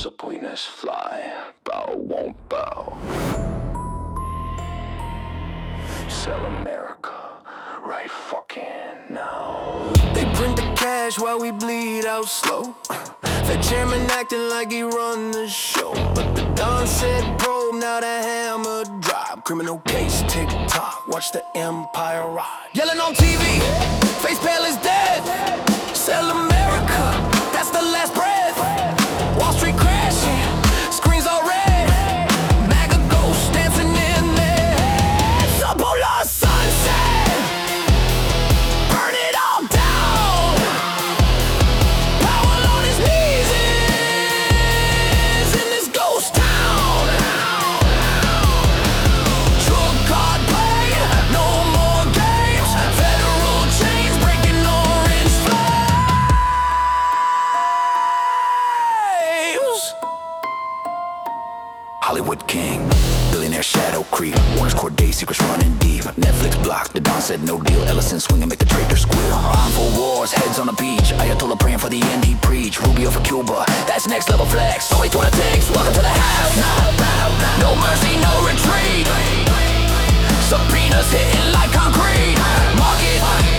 Subpoenas fly, bow won't bow. Sell America right fucking now. They print the cash while we bleed out slow. The chairman acting like he run the show, but the Don said probe, now the hammer drop. Criminal case, tick-tock, watch the empire ride. Yelling on TV, face pale is dead. Sell America, that's the last breath. Wall Street crashing, screens all red. MAGA ghosts dancing in their heads. Up on the sunset, burn it all down. Power on his knees is in this ghost town. Drug card play, no more games. Federal chains breaking orange flames. Hollywood king, billionaire shadow creep. Warner's Court Day, secrets running deep. Netflix blocked, the Don said no deal. Ellison swing and make the traitor squeal. Armed for wars, heads on the beach. Ayatollah praying for the end he preach. Rubio for Cuba, that's next level flex. Always what it takes, welcome to the house. No mercy, no retreat. Subpoenas hitting like concrete. Market